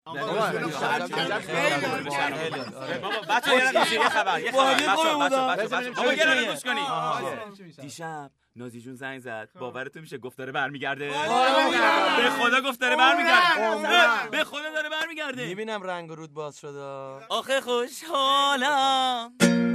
بابا بچه‌ها یه خبر بابا یه دقیقه گوش کنید. دیشب نازی جون زنگ زد. باورتون میشه گفت داره برمیگرده؟ به خدا گفت داره برمیگرده. به خدا داره برمیگرده. میبینم رنگ و رود باز شده. آخه خوشحالم.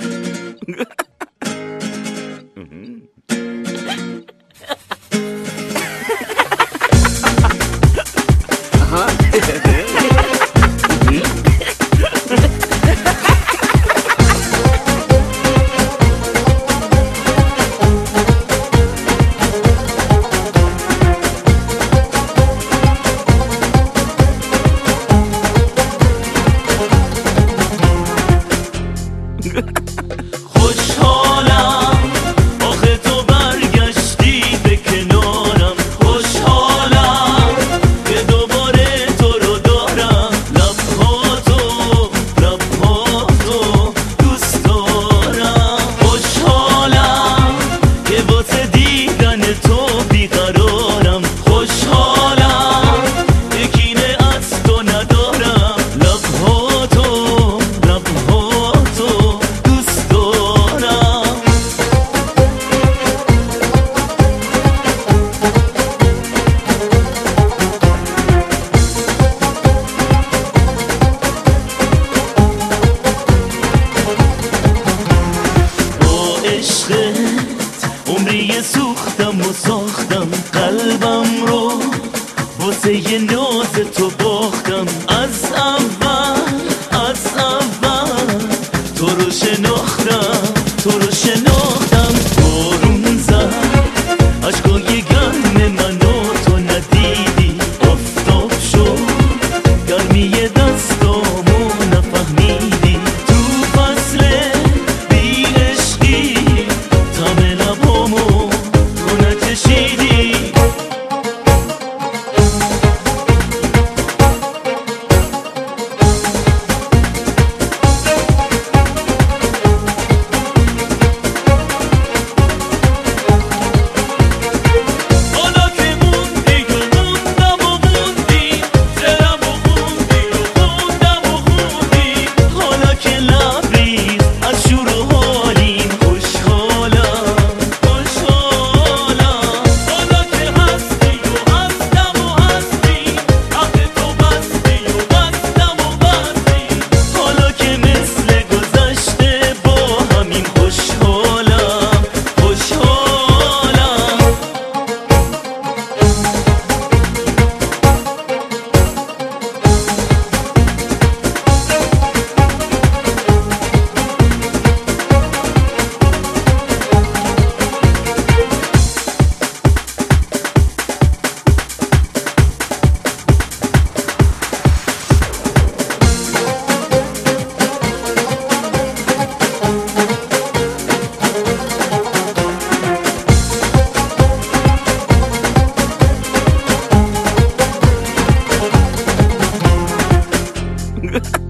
سوختم و ساختم قلبم رو واسه یه ناز تو باختم. از اول تو رو شناختم بارون زد عشقای گرم منو تو ندیدی. آفتاب شد گرمی دستامو نفهمیدی. تو فصل بی عشقی تم لبامو تو نچشیدی. Ha